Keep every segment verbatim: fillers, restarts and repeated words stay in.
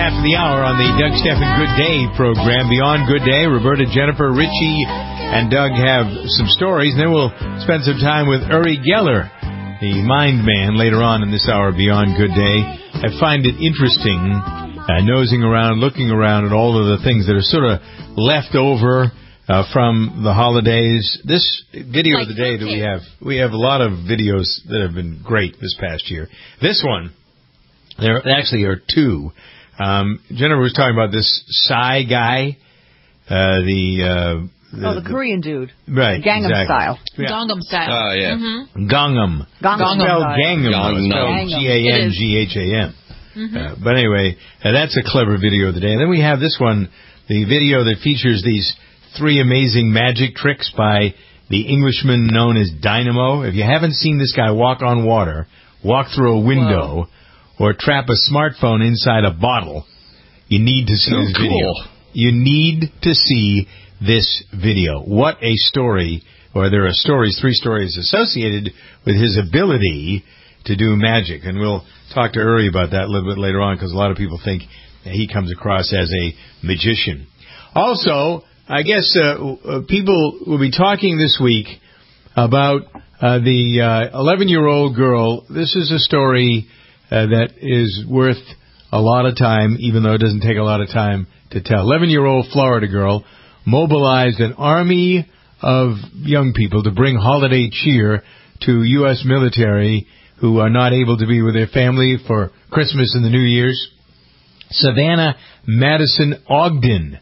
after the hour on the Doug Stephan Good Day program. Beyond Good Day, Roberta, Jennifer, Richie, and Doug have some stories. And then we'll spend some time with Uri Geller, the mind man, later on in this hour Beyond Good Day. I find it interesting uh, nosing around, looking around at all of the things that are sort of left over uh, from the holidays. This video like of the day that we have, we have a lot of videos that have been great this past year. This one, there actually are two. Um, Jennifer was talking about this Psy guy, uh, the, uh, the... Oh, the Korean dude. Right, Gangnam exactly. Style. Yeah. Gangnam Style. Oh, uh, yeah. Mm-hmm. Gangnam. Gangnam. Spelled Gangnam. Gangnam. G A N G H A M. Mm-hmm. Uh, but anyway, uh, that's a clever video of the day. And then we have this one, the video that features these three amazing magic tricks by the Englishman known as Dynamo. If you haven't seen this guy walk on water, walk through a window, Whoa. or trap a smartphone inside a bottle, you need to see oh, this cool. video. You need to see this video. What a story, or there are stories, three stories associated with his ability to do magic. And we'll talk to Uri about that a little bit later on, because a lot of people think that he comes across as a magician. Also, I guess uh, uh, people will be talking this week about uh, the uh, eleven-year-old girl. This is a story uh, that is worth a lot of time, even though it doesn't take a lot of time to tell. eleven-year-old Florida girl mobilized an army of young people to bring holiday cheer to U S military who are not able to be with their family for Christmas and the New Year's. Savannah Madison Ogden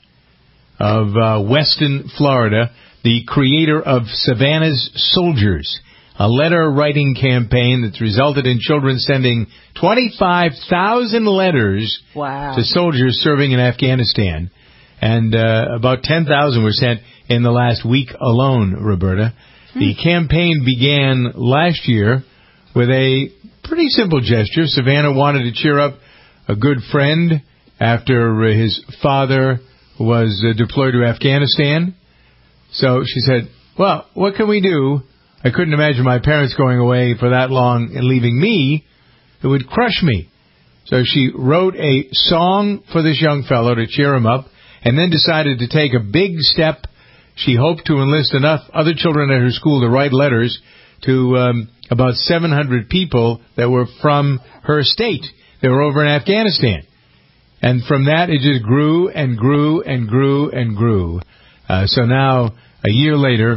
of uh, Weston, Florida, the creator of Savannah's Soldiers, a letter-writing campaign that's resulted in children sending twenty-five thousand letters wow. to soldiers serving in Afghanistan. And uh, about ten thousand were sent in the last week alone, Roberta. Hmm. The campaign began last year with a pretty simple gesture. Savannah wanted to cheer up a good friend after uh, his father was uh, deployed to Afghanistan. So she said, well, what can we do? I couldn't imagine my parents going away for that long and leaving me. It would crush me. So she wrote a song for this young fellow to cheer him up, and then decided to take a big step. She hoped to enlist enough other children at her school to write letters to um, about seven hundred people that were from her state. They were over in Afghanistan. And from that, it just grew and grew and grew and grew. Uh, so now, a year later,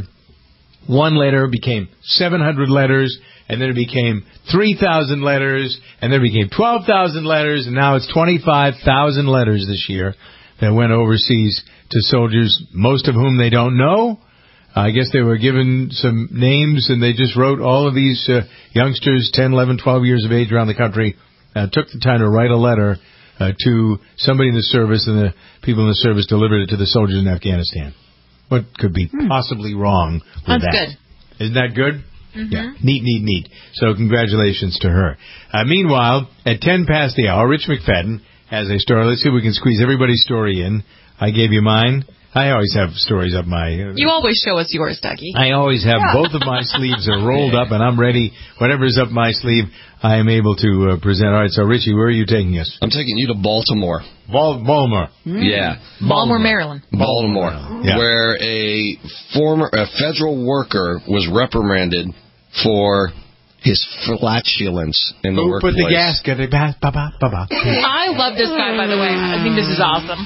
one letter became seven hundred letters, and then it became three thousand letters, and then it became twelve thousand letters, and now it's twenty-five thousand letters this year that went overseas to soldiers, most of whom they don't know. I guess they were given some names, and they just wrote all of these uh, youngsters, ten, eleven, twelve years of age around the country, uh, took the time to write a letter uh, to somebody in the service, and the people in the service delivered it to the soldiers in Afghanistan. What could be hmm. possibly wrong with That's that? That's good. Isn't that good? Mm-hmm. Yeah. Neat, neat, neat. So congratulations to her. Uh, meanwhile, at ten past the hour, Rich McFadden has a story. Let's see if we can squeeze everybody's story in. I gave you mine. I always have stories up my... Uh, you always show us yours, Dougie. I always have. Both of my sleeves are rolled up, and I'm ready. Whatever's up my sleeve, I am able to uh, present. All right, so Richie, where are you taking us? I'm taking you to Baltimore. Bal- Baltimore. Mm. Yeah. Baltimore, Maryland. Baltimore, yeah. Where a former a federal worker was reprimanded for his flatulence in the Who workplace. Put the gasket. I love this guy, by the way. I think this is awesome.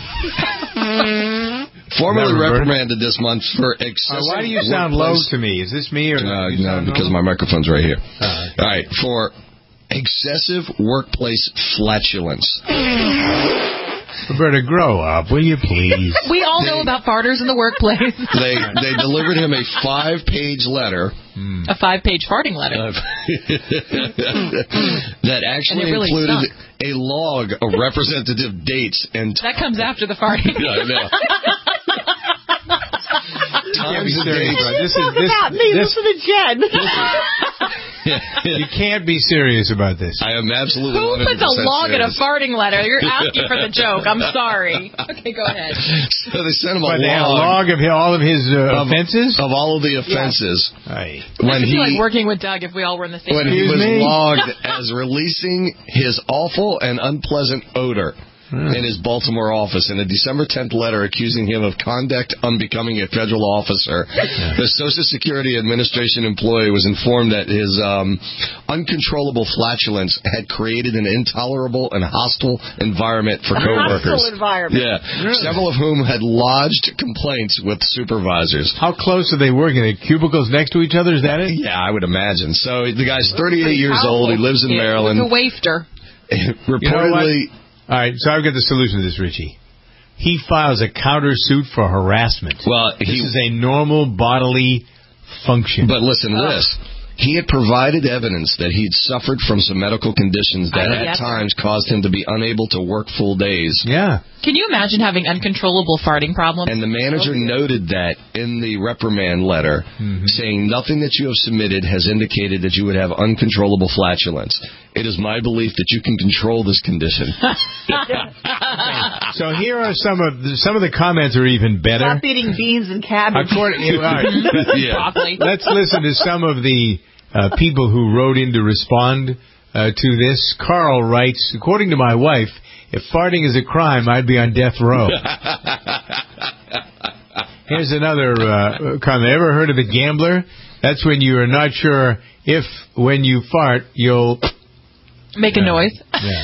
Formally reprimanded this month for excessive. Uh, why do you sound low to me? Is this me or uh, no? Because low? My microphone's right here. Uh, okay. All right, for excessive workplace flatulence. Roberta, grow up, will you please? We all know about farters in the workplace. They they delivered him a five-page letter. Mm. A five-page farting letter. Uh, that actually really included stunk. a log of representative dates and... That comes after the farting. Yeah, I know. Times and dates. This is this. Not me, This, listen to Jen. you can't be serious about this. I am absolutely Who one hundred percent puts a log in a serious. farting letter? You're asking for the joke. I'm sorry. Okay, go ahead. So they sent him a But they had a log, log of all of his uh, of, offenses? of all of the offenses. Aye. When It'd he be like working with Doug if we all were in the same when room. he was me? logged as releasing his awful and unpleasant odor. mm. in his Baltimore office in a December tenth letter accusing him of conduct unbecoming a federal officer. Yeah. The Social Security Administration employee was informed that his um, uncontrollable flatulence had created an intolerable and hostile environment for coworkers. Hostile environment. Yeah, really? Several of whom had lodged complaints with supervisors. How close are they working? Are cubicles next to each other? Is that it? Yeah, I would imagine. So the guy's thirty-eight years old. He lives in yeah, Maryland. With a wafter. Reportedly. You know, all right, so I've got the solution to this, Richie. He files a countersuit for harassment. Well, this he, is a normal bodily function. But listen to oh. this. He had provided evidence that he'd suffered from some medical conditions that at times caused him to be unable to work full days. Yeah. Can you imagine having uncontrollable farting problems? And the manager oh, yeah. noted that in the reprimand letter, mm-hmm. saying nothing that you have submitted has indicated that you would have uncontrollable flatulence. It is my belief that you can control this condition. So here are some of the, some of the comments are even better. Stop eating beans and cabbage. According, all right. yeah. Broccoli. Let's listen to some of the uh, people who wrote in to respond uh, to this. Carl writes, according to my wife, if farting is a crime, I'd be on death row. Here's another uh, comment. Ever heard of the gambler? That's when you are not sure if, when you fart, you'll... Make a uh, noise. Yeah.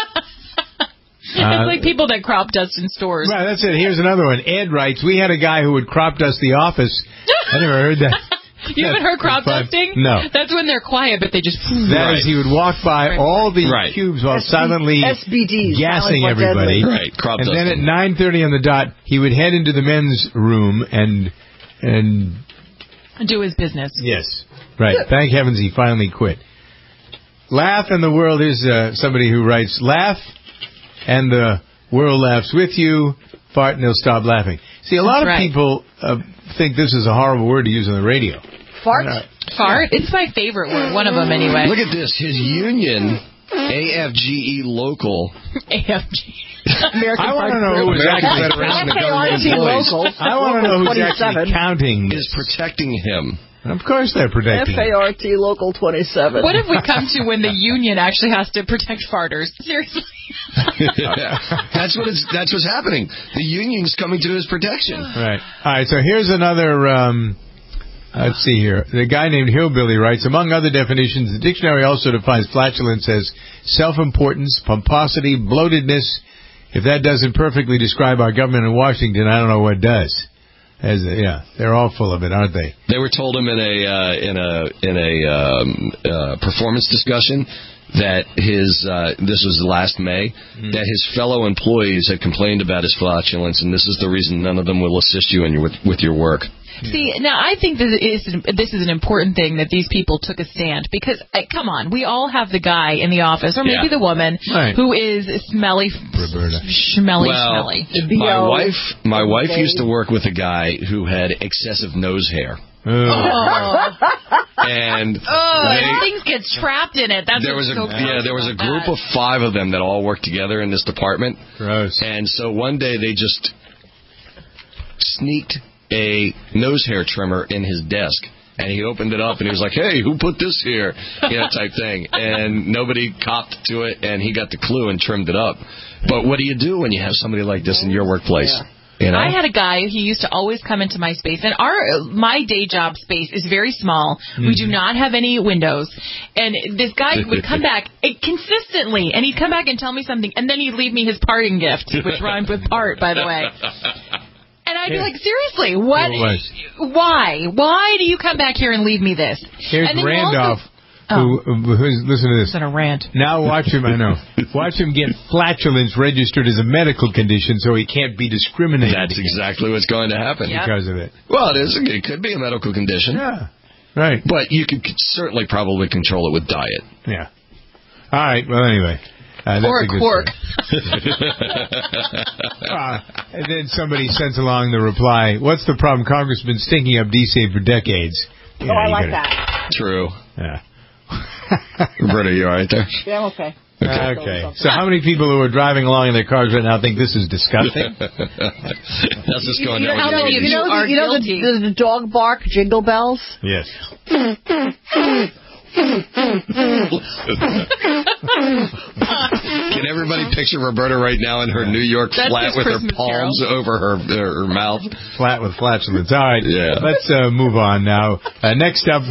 It's uh, like people that crop dust in stores. Right, that's it. Here's another one. Ed writes, we had a guy who would crop dust the office. I never heard that. You haven't heard crop dusting? No. That's when they're quiet, but they just... That right. is, he would walk by right. all the right. cubes while S B, silently S B Ds, gassing everybody. Right, crop and dusting. then at nine thirty on the dot, he would head into the men's room and... and do his business. Yes. Right. Thank heavens he finally quit. Laugh and the world is uh, somebody who writes, laugh and the world laughs with you, fart and they'll stop laughing. See, a lot That's of right. people uh, think this is a horrible word to use on the radio. Fart? Fart? It's my favorite word, one of them anyway. Look at this. His union, A F G E Local. A F G E. American I want to know who's actually Federation of Government Employees. I want to know who's actually counting is protecting him. Of course they're protecting F A R T Local twenty-seven. What have we come to when the union actually has to protect farters? Seriously. That's what it's. That's what's happening. The union's coming to his protection. Right. All right. So here's another. Um, let's see here. The guy named Hillbilly writes, among other definitions, the dictionary also defines flatulence as self-importance, pomposity, bloatedness. If that doesn't perfectly describe our government in Washington, I don't know what does. As a, yeah, they're all full of it, aren't they? They were told him in a uh, in a in a um, uh, performance discussion that his uh, this was last May mm. that his fellow employees had complained about his flatulence, and this is the reason none of them will assist you in your, with, with your work. See, now I think this is this is an important thing that these people took a stand because, uh, come on, we all have the guy in the office or maybe yeah. the woman right. who is smelly, Roberta. smelly, well, smelly. My wife, my wife used to work with a guy who had excessive nose hair. Oh. And oh, they, and things get trapped in it. That's there was a so yeah, there was a group that. of five of them that all worked together in this department. Gross. And so one day they just sneaked a nose hair trimmer in his desk, and he opened it up and he was like, hey, who put this here, you know, type thing, and nobody copped to it, and he got the clue and trimmed it up. But what do you do when you have somebody like this in your workplace? Yeah. You know? I had a guy, he used to always come into my space, and our my day job space is very small. Mm-hmm. We do not have any windows, and this guy would come back consistently, and he'd come back and tell me something, and then he'd leave me his parting gift, which rhymed with part, by the way. And I'd be like, seriously, what? Why? Why do you come back here and leave me this? Here's Randolph, also, who, oh. who's, listen to this. It's in a rant. Now watch him, I know. Watch him get flatulence registered as a medical condition so he can't be discriminated. That's exactly what's going to happen. Yep. Because of it. Well, it is. It could be a medical condition. Yeah. Right. But you could certainly probably control it with diet. Yeah. All right. Well, anyway. Uh, or a, a quark. uh, and then somebody sends along the reply, what's the problem? Congress has been stinking up D-Save for decades. You oh, know, I like that. True. Yeah. Roberta, you all right there? Yeah, I'm okay. Okay. okay. So how many people who are driving along in their cars right now think this is disgusting? That's just going you, you down. Know, you, you know, the, you know the, the, the dog bark jingle bells? Yes. Can everybody picture Roberta right now in her New York That's flat with Christmas her palms Carol. over her, her, her mouth? Flat with flatulence. All right, Yeah. let's uh, move on now. Uh, next up,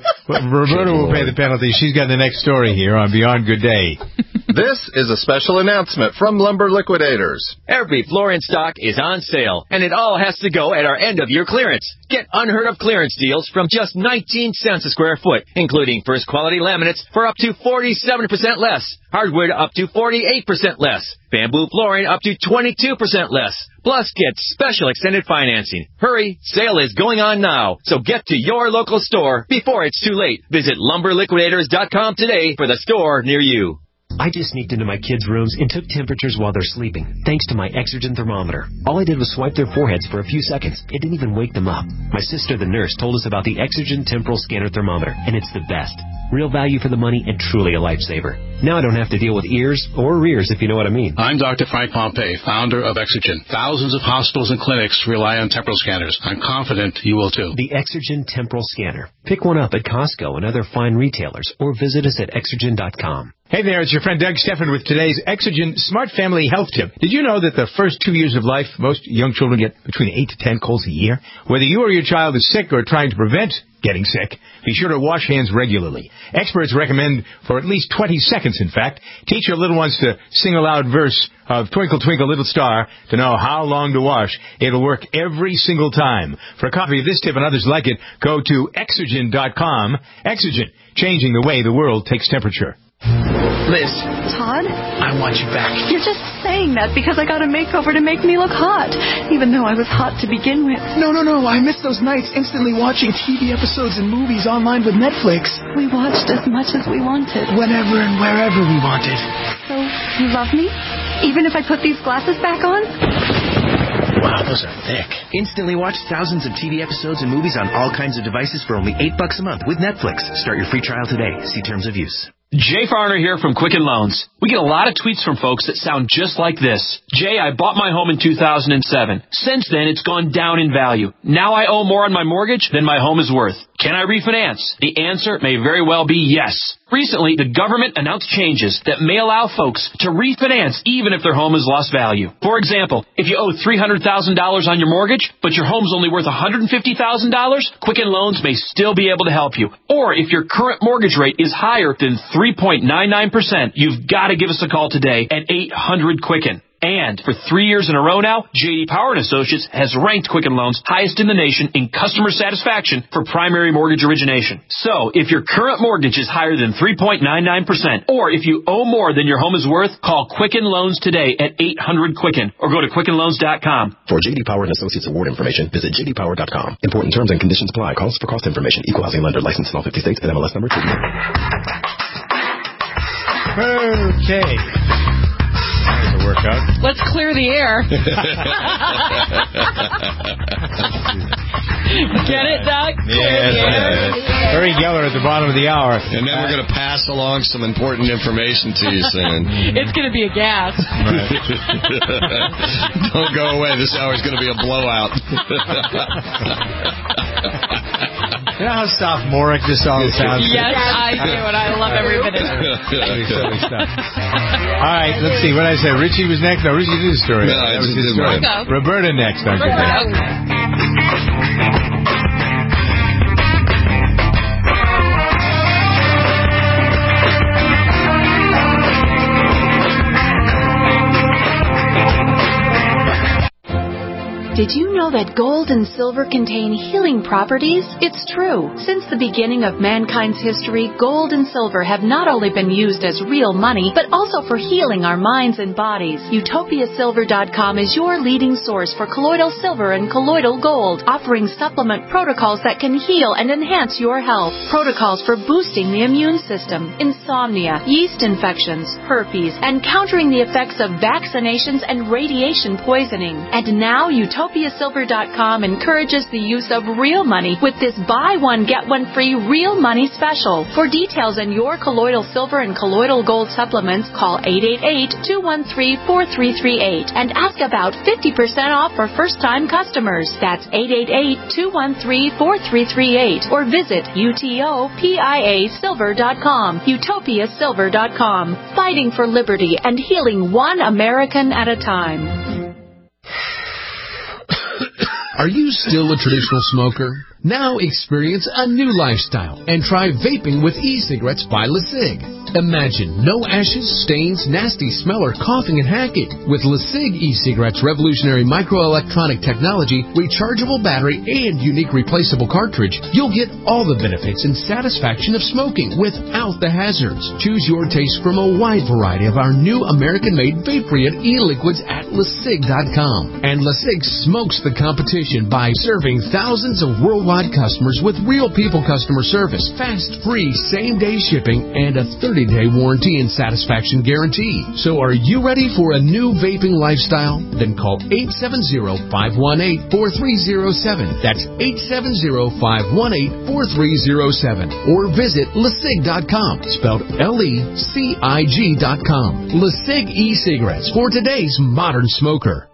Roberta will pay the penalty. She's got the next story here on Beyond Good Day. This is a special announcement from Lumber Liquidators. Every floor in stock is on sale, and it all has to go at our end-of-year clearance. Get unheard-of clearance deals from just nineteen cents a square foot, including first-quality laminates for up to forty-seven percent less, hardwood up to forty-eight percent less, bamboo flooring up to twenty-two percent less. Plus, get special extended financing. Hurry, sale is going on now, so get to your local store before it's too late. Visit lumber liquidators dot com today for the store near you. I just sneaked into my kids' rooms and took temperatures while they're sleeping, thanks to my Exergen thermometer. All I did was swipe their foreheads for a few seconds. It didn't even wake them up. My sister, the nurse, told us about the Exergen Temporal Scanner Thermometer, and it's the best. Real value for the money and truly a lifesaver. Now I don't have to deal with ears or rears, if you know what I mean. I'm Doctor Frank Pompey, founder of Exergen. Thousands of hospitals and clinics rely on temporal scanners. I'm confident you will too. The Exergen Temporal Scanner. Pick one up at Costco and other fine retailers, or visit us at exergen dot com. Hey there, it's your friend Doug Steffen with today's Exergen Smart Family Health Tip. Did you know that the first two years of life, most young children get between eight to ten colds a year? Whether you or your child is sick or trying to prevent getting sick, be sure to wash hands regularly. Experts recommend for at least twenty seconds, in fact. Teach your little ones to sing a loud verse of Twinkle, Twinkle, Little Star to know how long to wash. It'll work every single time. For a copy of this tip and others like it, go to exergen dot com. Exergen, changing the way the world takes temperature. Liz, Todd? I want you back. You're just saying that because I got a makeover to make me look hot, even though I was hot to begin with. No, no, no. I miss those nights instantly watching T V episodes and movies online with Netflix. We watched as much as we wanted. Whenever and wherever we wanted. So, you love me? Even if I put these glasses back on? Wow, those are thick. Instantly watch thousands of T V episodes and movies on all kinds of devices for only eight bucks a month with Netflix. Start your free trial today. See terms of use. Jay Farner here from Quicken Loans. We get a lot of tweets from folks that sound just like this. Jay, I bought my home in two thousand seven. Since then, it's gone down in value. Now I owe more on my mortgage than my home is worth. Can I refinance? The answer may very well be yes. Recently, the government announced changes that may allow folks to refinance even if their home has lost value. For example, if you owe three hundred thousand dollars on your mortgage, but your home's only worth one hundred fifty thousand dollars, Quicken Loans may still be able to help you. Or if your current mortgage rate is higher than three point nine nine percent, you've got to give us a call today at eight hundred Quicken. And for three years in a row now, J D Power and Associates has ranked Quicken Loans highest in the nation in customer satisfaction for primary mortgage origination. So, if your current mortgage is higher than three point nine nine percent, or if you owe more than your home is worth, call Quicken Loans today at eight hundred Quicken or go to quicken loans dot com. For J D Power and Associates award information, visit j d power dot com. Important terms and conditions apply. Calls for cost information. Equal housing lender. Licensed in all fifty states and M L S number two. Okay. That was a workout. Let's clear the air. Get it, Doug? Yes. Uh, Uri Geller at the bottom of the hour. And then we're going to pass along some important information to you soon. It's going to be a gas. Right. Don't go away. This hour is going to be a blowout. You know how sophomoric this all sounds? Yes, I do, and I love every minute. All right, let's see. What did I say? Richie was next? No, Richie did his story. No, that was did his story. Marco. Roberta next. On Good Day. Did you know that gold and silver contain healing properties? It's true. Since the beginning of mankind's history, gold and silver have not only been used as real money, but also for healing our minds and bodies. Utopia Silver dot com is your leading source for colloidal silver and colloidal gold, offering supplement protocols that can heal and enhance your health. Protocols for boosting the immune system, insomnia, yeast infections, herpes, and countering the effects of vaccinations and radiation poisoning. And now Utopia Utopia Silver dot com encourages the use of real money with this buy one, get one free real money special. For details on your colloidal silver and colloidal gold supplements, call eight eight eight, two one three, four three three eight and ask about fifty percent off for first-time customers. That's eight eight eight, two one three, four three three eight or visit Utopia Silver dot com. Utopia Silver dot com. Fighting for liberty and healing one American at a time. Are you still a traditional smoker? Now experience a new lifestyle and try vaping with e-cigarettes by LeSig. Imagine no ashes, stains, nasty smell, or coughing and hacking. With LeSig e-cigarettes' revolutionary microelectronic technology, rechargeable battery, and unique replaceable cartridge, you'll get all the benefits and satisfaction of smoking without the hazards. Choose your taste from a wide variety of our new American-made vape-free e-liquids at LeSig dot com. And LeSig smokes the competition by serving thousands of worldwide customers with real people customer service, fast, free, same-day shipping, and a thirty-day warranty and satisfaction guarantee. So are you ready for a new vaping lifestyle? Then call eight seven zero, five one eight, four three zero seven. That's eight seven zero, five one eight, four three zero seven. Or visit LeSig dot com, spelled L E C I G dot com. LeSig e-cigarettes for today's modern smoker.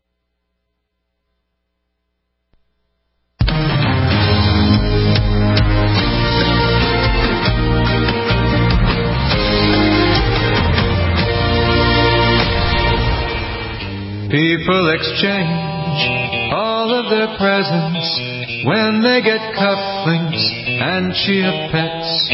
People exchange all of their presents when they get cufflinks and chia pets.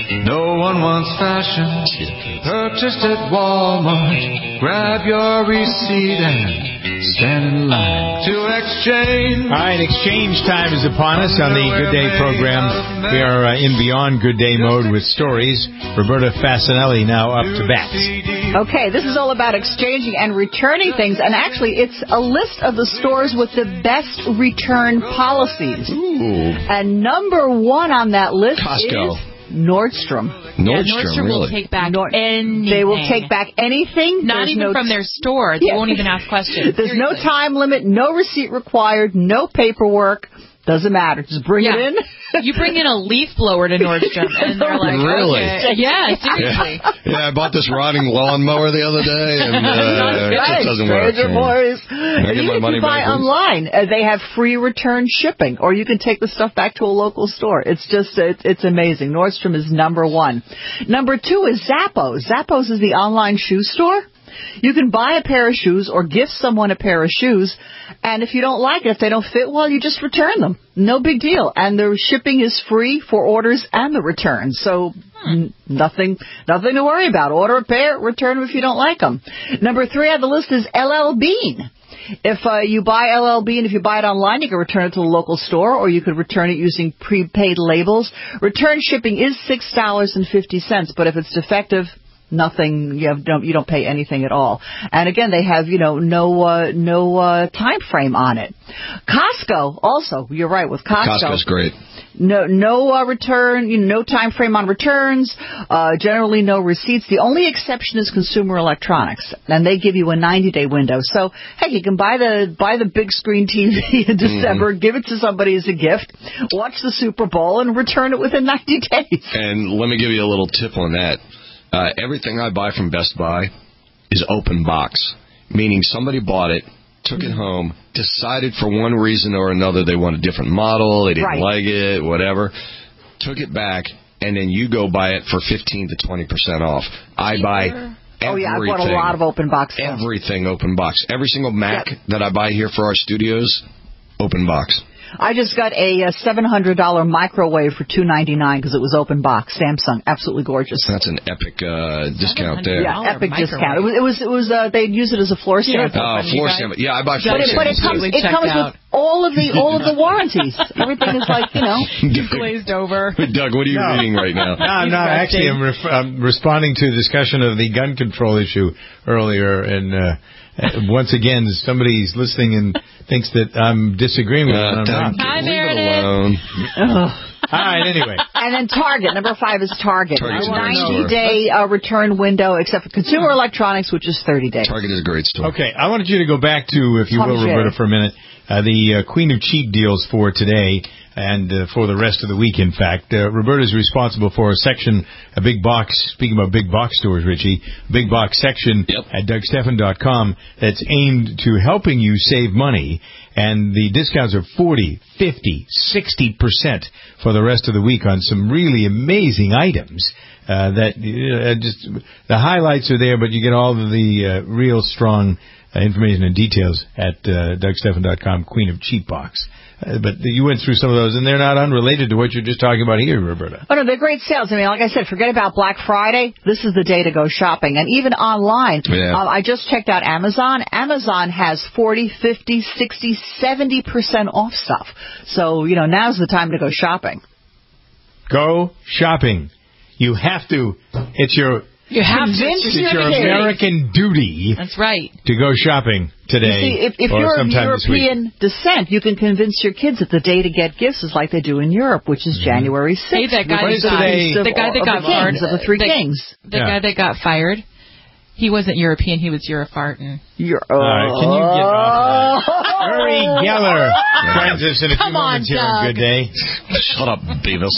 No one wants fashion purchased at Walmart. Grab your receipt and stand in line to exchange. All right, exchange time is upon us on the Good Day program. We are uh, in Beyond Good Day mode with stories. Roberta Fasanelli now up to bat. Okay, this is all about exchanging and returning things, and actually it's a list of the stores with the best return policies. Ooh. And number one on that list Costco. is Nordstrom. Nordstrom, yeah, Nordstrom really? will take back Nord- anything. They will take back anything. Not There's even no from their store. They Yeah. won't even ask questions. There's Seriously. no time limit, no receipt required, no paperwork. Doesn't matter. Just bring yeah. it in. You bring in a leaf blower to Nordstrom, and they're like, really? Okay. Yeah, seriously. Yeah. yeah, I bought this rotting lawnmower the other day, and uh, it just doesn't work. Stranger boys. I And get even my if money you buy back, please. online, uh, they have free return shipping, or you can take the stuff back to a local store. It's just, it's, it's amazing. Nordstrom is number one. Number two is Zappos. Zappos is the online shoe store. You can buy a pair of shoes or gift someone a pair of shoes, and if you don't like it, if they don't fit well, you just return them. No big deal. And the shipping is free for orders and the return. So n- nothing nothing to worry about. Order a pair, return them if you don't like them. Number three on the list is L L Bean. If uh, you buy L L Bean, if you buy it online, you can return it to the local store, or you could return it using prepaid labels. Return shipping is six dollars and fifty cents, but if it's defective, nothing, you have, don't, you don't pay anything at all. And again, they have, you know, no, uh, no, uh, time frame on it. Costco also, you're right, with Costco. Costco's great. No, no, uh, return, you know, no time frame on returns, uh, generally no receipts. The only exception is consumer electronics, and they give you a ninety day window. So, hey, you can buy the, buy the big screen T V in December, mm-hmm. give it to somebody as a gift, watch the Super Bowl, and return it within ninety days. And let me give you a little tip on that. Uh, everything I buy from Best Buy is open box, meaning somebody bought it, took it home, decided for one reason or another they want a different model, they didn't right. like it, whatever, took it back, and then you go buy it for fifteen to twenty percent off. I buy everything. Oh, yeah, I've bought a lot of open box stuff. Everything open box. Every single Mac yep. that I buy here for our studios, open box. I just got a seven hundred dollars microwave for two ninety-nine because it was open box. Samsung, absolutely gorgeous. That's an epic uh, discount there. Yeah, epic microwave. discount. It was, it was, it was. Uh, they'd use it as a floor Yeah, stand. uh, floor stand. Yeah, I buy floor stands. But it, but it comes, it comes with all of the all of the warranties. Everything is like, you know, glazed over. Doug, what are you no. reading right now? No, I'm not. Actually, I'm, ref- I'm responding to a discussion of the gun control issue earlier, and. Uh, Uh, once again, somebody's listening and thinks that I'm disagreeing with uh, them. I'm not. Hi, Meredith. All right, anyway. And then Target. Number five is Target. Target's a ninety-day uh, return window, except for consumer electronics, which is thirty days. Target is a great store. Okay, I wanted you to go back to, if you Tom will, J. Roberta, for a minute. uh, the uh, Queen of Cheap deals for today and uh, for the rest of the week, in fact. Uh, Roberta's responsible for a section, a big box, speaking about big box stores, Richie, big box section yep. at Doug Stephan dot com that's aimed to helping you save money. And the discounts are forty, fifty, sixty percent for the rest of the week on some really amazing items. Uh, that uh, just the highlights are there, but you get all of the uh, real strong uh, information and details at uh, Doug Stephan dot com, Queen of Cheap Box. Uh, but you went through some of those, and they're not unrelated to what you're just talking about here, Roberta. Oh, no, they're great sales. I mean, like I said, forget about Black Friday. This is the day to go shopping. And even online, yeah. um, I just checked out Amazon. Amazon has forty, fifty, sixty, seventy percent off stuff. So, you know, now's the time to go shopping. Go shopping. You have to. It's your... You have to. It's your American duty. That's right. To go shopping today. You see, if, if or you're of European descent, you can convince your kids that the day to get gifts is like they do in Europe, which is mm-hmm. January sixth. Hey, that guy, that got, the guy that got fired, of the three the, kings. The yeah. guy that got fired, he wasn't European, he was Eurofartin. Euro- All right, can you get off of that? Uri Geller joins us in a Come few moments on, here on Good Day. Shut up, Beavis.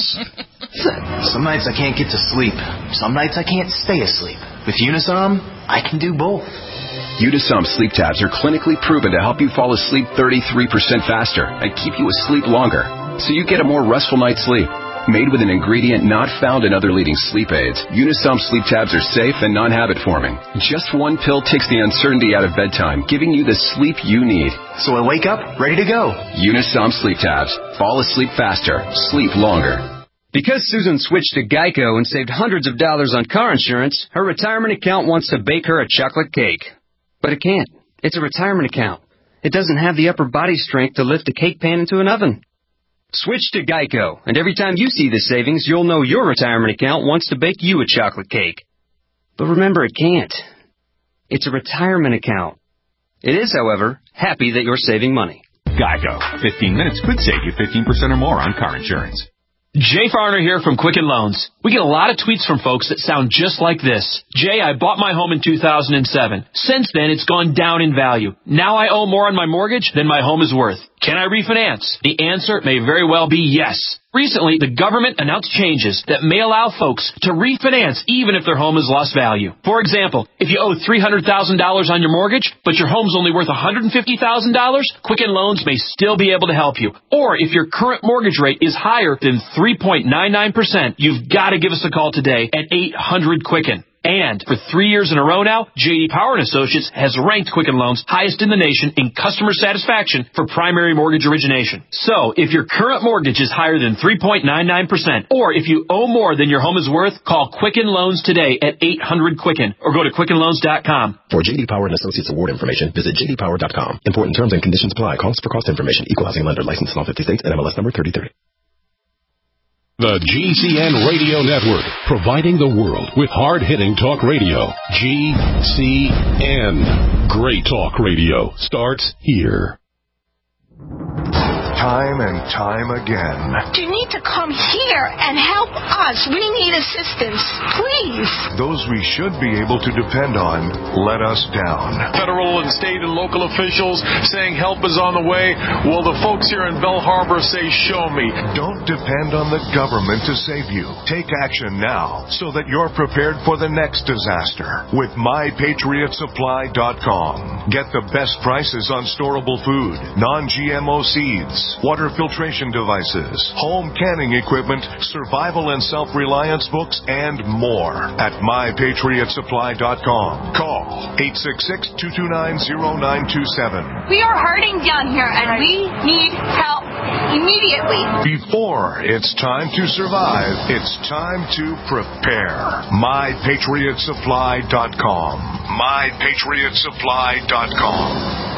Some nights I can't get to sleep. Some nights I can't stay asleep. With Unisom, I can do both. Unisom sleep tabs are clinically proven to help you fall asleep thirty-three percent faster and keep you asleep longer, so you get a more restful night's sleep. Made with an ingredient not found in other leading sleep aids, Unisom sleep tabs are safe and non-habit forming. Just one pill takes the uncertainty out of bedtime, giving you the sleep you need. So I wake up ready to go. Unisom sleep tabs. Fall asleep faster. Sleep longer. Because Susan switched to Geico and saved hundreds of dollars on car insurance, her retirement account wants to bake her a chocolate cake. But it can't. It's a retirement account. It doesn't have the upper body strength to lift a cake pan into an oven. Switch to Geico, and every time you see the savings, you'll know your retirement account wants to bake you a chocolate cake. But remember, it can't. It's a retirement account. It is, however, happy that you're saving money. Geico. fifteen minutes could save you fifteen percent or more on car insurance. Jay Farner here from Quicken Loans. We get a lot of tweets from folks that sound just like this. Jay, I bought my home in two thousand seven. Since then, it's gone down in value. Now I owe more on my mortgage than my home is worth. Can I refinance? The answer may very well be yes. Recently, the government announced changes that may allow folks to refinance even if their home has lost value. For example, if you owe three hundred thousand dollars on your mortgage, but your home's only worth one hundred fifty thousand dollars, Quicken Loans may still be able to help you. Or if your current mortgage rate is higher than three point nine nine percent, you've got to give us a call today at eight hundred Quicken. And for three years in a row now, J D Power and Associates has ranked Quicken Loans highest in the nation in customer satisfaction for primary mortgage origination. So, if your current mortgage is higher than three point nine nine percent, or if you owe more than your home is worth, call Quicken Loans today at eight hundred Quicken or go to Quicken Loans dot com. For J D Power and Associates award information, visit J D Power dot com. Important terms and conditions apply. Calls for cost information. Equal housing lender. Licensed in all fifty states and M L S number thirty thirty. The G C N Radio Network, providing the world with hard-hitting talk radio. G C N. Great talk radio starts here. Time and time again. You need to come here and help us. We need assistance, please. Those we should be able to depend on let us down. Federal and state and local officials saying help is on the way. Well, the folks here in Bell Harbor say, show me. Don't depend on the government to save you. Take action now so that you're prepared for the next disaster with my patriot supply dot com. Get the best prices on storable food, non-G M O seeds, water filtration devices, home canning equipment, survival and self-reliance books, and more at my patriot supply dot com. Call eight six six, two two nine, zero nine two seven. We are hurting down here, and we need help immediately. Before it's time to survive, it's time to prepare. my patriot supply dot com. my patriot supply dot com.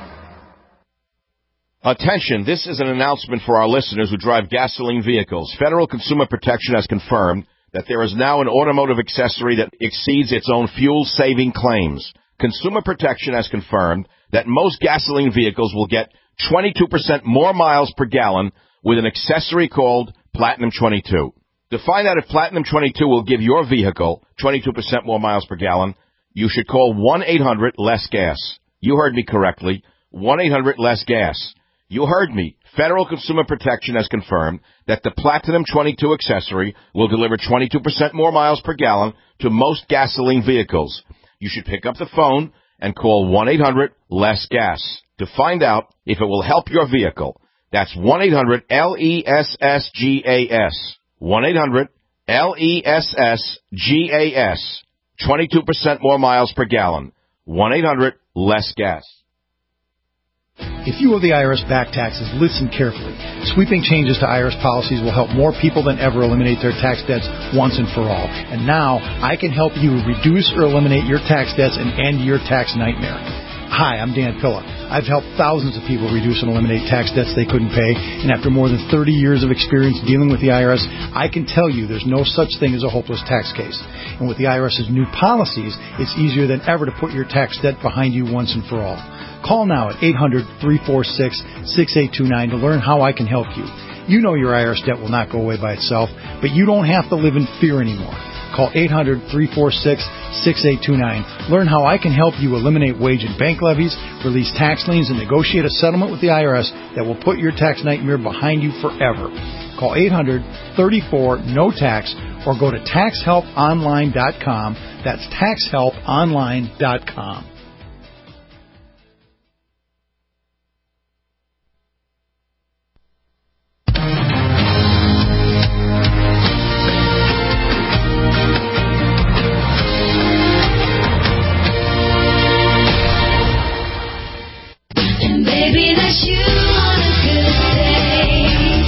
Attention, this is an announcement for our listeners who drive gasoline vehicles. Federal Consumer Protection has confirmed that there is now an automotive accessory that exceeds its own fuel-saving claims. Consumer Protection has confirmed that most gasoline vehicles will get twenty-two percent more miles per gallon with an accessory called Platinum twenty-two. To find out if Platinum twenty-two will give your vehicle twenty-two percent more miles per gallon, you should call one eight hundred less gas. You heard me correctly. one eight hundred less gas. You heard me. Federal Consumer Protection has confirmed that the Platinum twenty-two accessory will deliver twenty-two percent more miles per gallon to most gasoline vehicles. You should pick up the phone and call one eight hundred less gas to find out if it will help your vehicle. That's one eight hundred L E S S G A S. one eight hundred L E S S G A S. twenty-two percent more miles per gallon. one eight hundred less gas. If you owe the I R S back taxes, listen carefully. Sweeping changes to I R S policies will help more people than ever eliminate their tax debts once and for all. And now, I can help you reduce or eliminate your tax debts and end your tax nightmare. Hi, I'm Dan Pilla. I've helped thousands of people reduce and eliminate tax debts they couldn't pay, and after more than thirty years of experience dealing with the I R S, I can tell you there's no such thing as a hopeless tax case. And with the IRS's new policies, it's easier than ever to put your tax debt behind you once and for all. Call now at eight hundred, three four six, six eight two nine to learn how I can help you. You know your I R S debt will not go away by itself, but you don't have to live in fear anymore. Call eight hundred, three four six, six eight two nine. Learn how I can help you eliminate wage and bank levies, release tax liens, and negotiate a settlement with the I R S that will put your tax nightmare behind you forever. Call eight hundred, three four, N O T A X or go to tax help online dot com. That's tax help online dot com. Baby, that's you on a good day.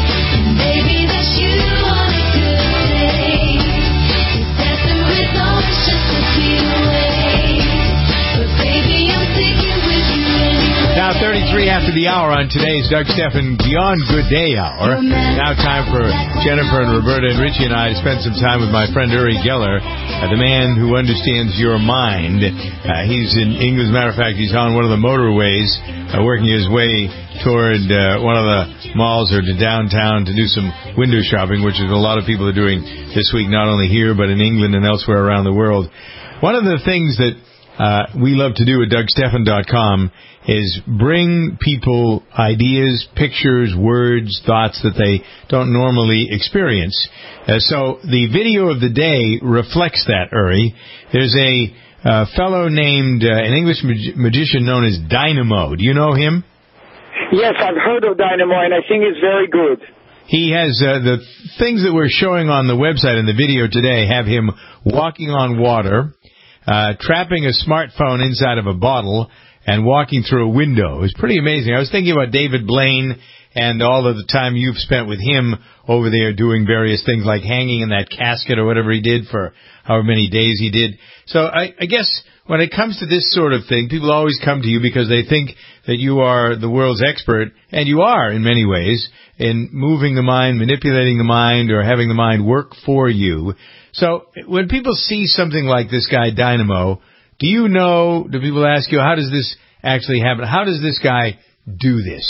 Baby, that's you on a good day. You said the results just a few away. But baby, I'm sticking with you anyway. Now thirty-three after the hour on today's Doug Stephan Beyond Good Day Hour. Now time for Jennifer and Roberta and Richie and I to spend some time with my friend Uri Geller, uh, the man who understands your mind. Uh, he's in England. As a matter of fact, he's on one of the motorways, uh, working his way toward uh, one of the malls or to downtown to do some window shopping, which is a lot of people are doing this week, not only here, but in England and elsewhere around the world. One of the things that uh, we love to do at Doug Stephan dot com is bring people ideas, pictures, words, thoughts that they don't normally experience. Uh, so the video of the day reflects that, Uri. There's a uh, fellow named, uh, an English mag- magician known as Dynamo. Do you know him? Yes, I've heard of Dynamo, and I think it's very good. He has uh, the things that we're showing on the website in the video today have him walking on water, uh, trapping a smartphone inside of a bottle, and walking through a window. It's pretty amazing. I was thinking about David Blaine and all of the time you've spent with him over there doing various things like hanging in that casket or whatever he did for however many days he did. So I, I guess when it comes to this sort of thing, people always come to you because they think that you are the world's expert, and you are in many ways, in moving the mind, manipulating the mind, or having the mind work for you. So when people see something like this guy Dynamo, do you know, do people ask you, how does this actually happen? How does this guy do this?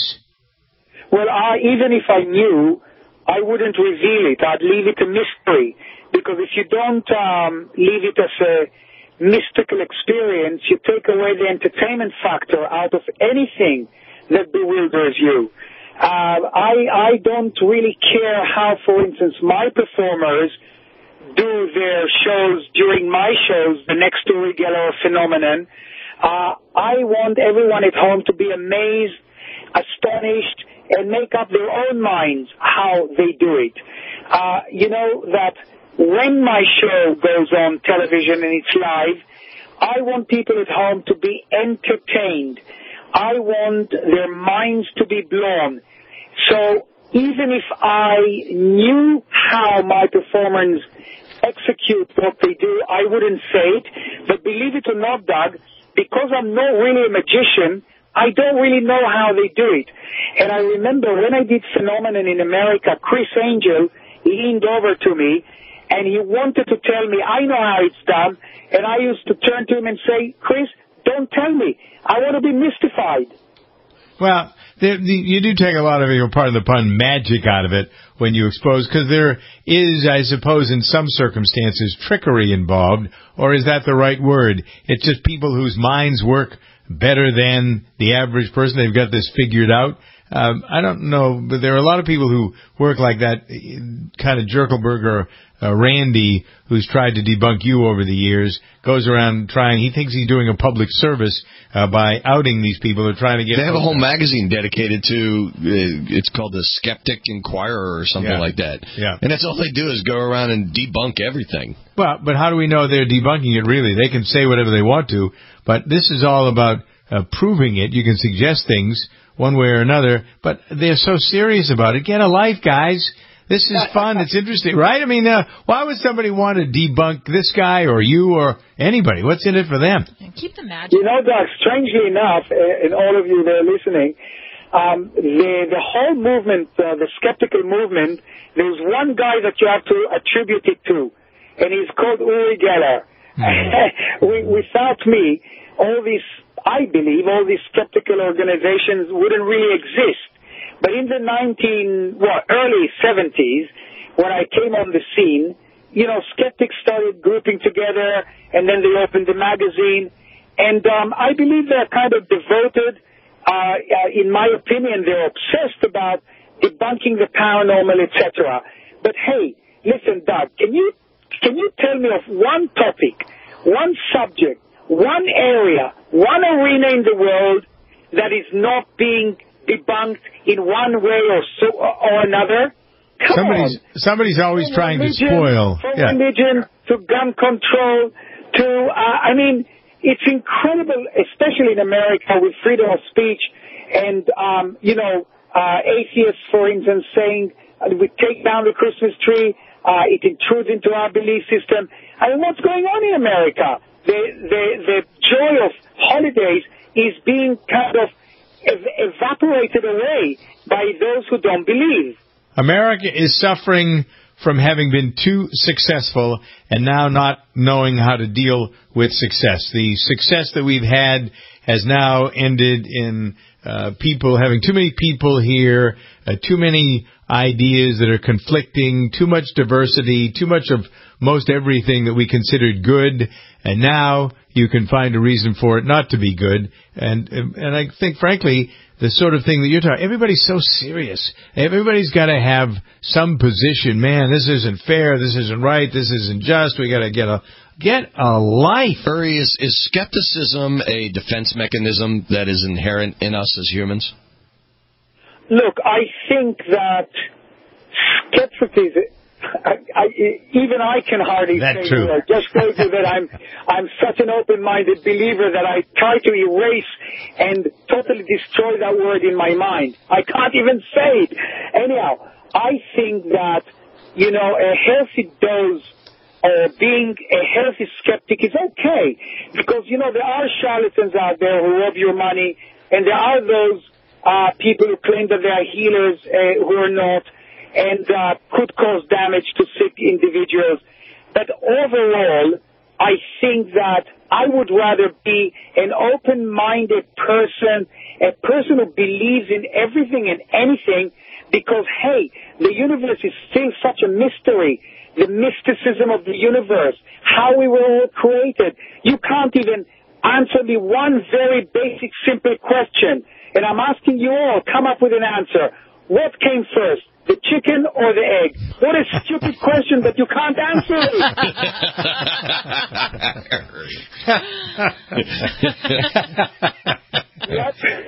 Well, I, even if I knew, I wouldn't reveal it. I'd leave it a mystery. Because if you don't um, leave it as a mystical experience, you take away the entertainment factor out of anything that bewilders you. Uh, I, I don't really care how, for instance, my performers do their shows during my shows, the next Uri Geller phenomenon. Uh, I want everyone at home to be amazed, astonished, and make up their own minds how they do it. Uh, you know that when my show goes on television and it's live, I want people at home to be entertained. I want their minds to be blown. So even if I knew how my performers execute what they do, I wouldn't say it. But believe it or not, Doug, because I'm not really a magician, I don't really know how they do it. And I remember when I did Phenomenon in America, Chris Angel leaned over to me and he wanted to tell me, I know how it's done. And I used to turn to him and say, Chris, don't tell me. I want to be mystified. Well, the, the, you do take a lot of your, pardon the pun, magic out of it when you expose, because there is, I suppose, in some circumstances, trickery involved, or is that the right word? It's just people whose minds work better than the average person. They've got this figured out. Um, I don't know, but there are a lot of people who work like that, kind of Jerkelberg or uh, Randy, who's tried to debunk you over the years, goes around trying, he thinks he's doing a public service uh, by outing these people who are trying to get... They have a whole magazine dedicated to, uh, it's called the Skeptic Inquirer or something Yeah. like that. Yeah. And that's all they do is go around and debunk everything. Well, but how do we know they're debunking it really? They can say whatever they want to, but this is all about uh, proving it. You can suggest things one way or another, but they're so serious about it. Get a life, guys. This is fun. It's interesting, right? I mean, uh, why would somebody want to debunk this guy or you or anybody? What's in it for them? Keep the magic. You know, Doug, strangely enough, uh, and all of you that are listening, um, the, the whole movement, uh, the skeptical movement, there's one guy that you have to attribute it to, and he's called Uri Geller. Mm-hmm. we, without me, all these, I believe, all these skeptical organizations wouldn't really exist. But in the nineteen, well, early seventies, when I came on the scene, you know, skeptics started grouping together, and then they opened the magazine. And um, I believe they're kind of devoted. Uh, uh, in my opinion, they're obsessed about debunking the paranormal, et cetera. But hey, listen, Doug, can you can you tell me of one topic, one subject, one area, one arena in the world that is not being debunked in one way or so or another? Come somebody's on. somebody's always From trying religion, to spoil. From Yeah. religion to gun control to, uh, I mean, it's incredible, especially in America with freedom of speech and, um, you know, uh, atheists, for instance, saying uh, we take down the Christmas tree, uh, it intrudes into our belief system. I mean, what's going on in America? The, the, the joy of holidays is being kind of ev- evaporated away by those who don't believe. America is suffering from having been too successful and now not knowing how to deal with success. The success that we've had has now ended in uh, people having too many people here, uh, too many ideas that are conflicting, too much diversity, too much of most everything that we considered good, and now you can find a reason for it not to be good. And and I think, frankly, the sort of thing that you're talking, everybody's so serious. Everybody's got to have some position. Man, this isn't fair. This isn't right. This isn't just. We got to get a get a life. Uri, is, is skepticism a defense mechanism that is inherent in us as humans? Look, I think that skepticism, I, I, even I can hardly That's say true. the word. Just told you that I'm I'm such an open-minded believer that I try to erase and totally destroy that word in my mind. I can't even say it. Anyhow, I think that, you know, a healthy dose or being a healthy skeptic is okay. Because, you know, there are charlatans out there who rob your money, and there are those uh, people who claim that they are healers uh, who are not, and uh, could cause damage to sick individuals. But overall, I think that I would rather be an open-minded person, a person who believes in everything and anything, because, hey, the universe is still such a mystery. The mysticism of the universe, how we were all created. You can't even answer me one very basic, simple question. And I'm asking you all, come up with an answer. What came first, the chicken or the egg? What a stupid question, but you can't answer it.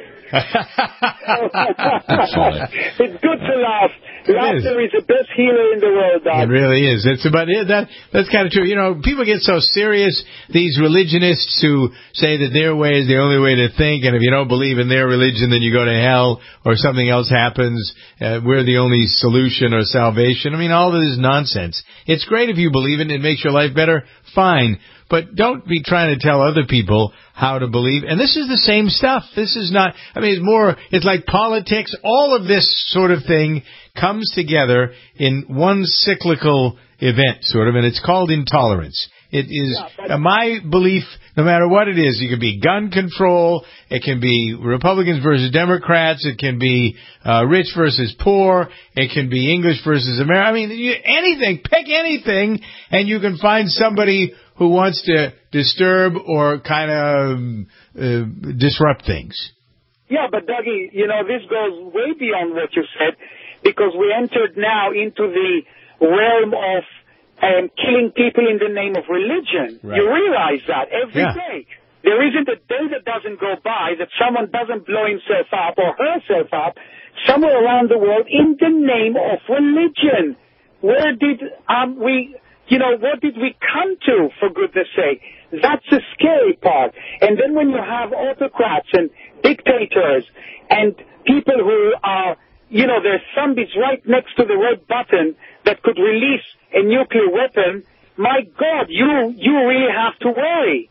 It's good to laugh. Laughter is. is the best healer in the world, Doc. It really is. It's about it. That that's kind of true. You know, people get so serious. These religionists who say that their way is the only way to think, and if you don't believe in their religion, then you go to hell, or something else happens. Uh, we're the only solution or salvation. I mean, all of this is nonsense. It's great if you believe it and it makes your life better. Fine. But don't be trying to tell other people how to believe. And this is the same stuff. This is not, I mean, it's more, it's like politics. All of this sort of thing comes together in one cyclical event, sort of, and it's called intolerance. It is uh, my belief, no matter what it is. It can be gun control. It can be Republicans versus Democrats. It can be uh, rich versus poor. It can be English versus American. I mean, you, anything. Pick anything, and you can find somebody who wants to disturb or kind of uh, disrupt things. Yeah, but Dougie, you know, this goes way beyond what you said, because we entered now into the realm of um, killing people in the name of religion. Right. You realize that every Yeah. day. There isn't a day that doesn't go by that someone doesn't blow himself up or herself up somewhere around the world in the name of religion. Where did um, we, you know, what did we come to, for goodness sake? That's the scary part. And then when you have autocrats and dictators and people who are, you know, there's zombies right next to the red button that could release a nuclear weapon, my God, you you really have to worry.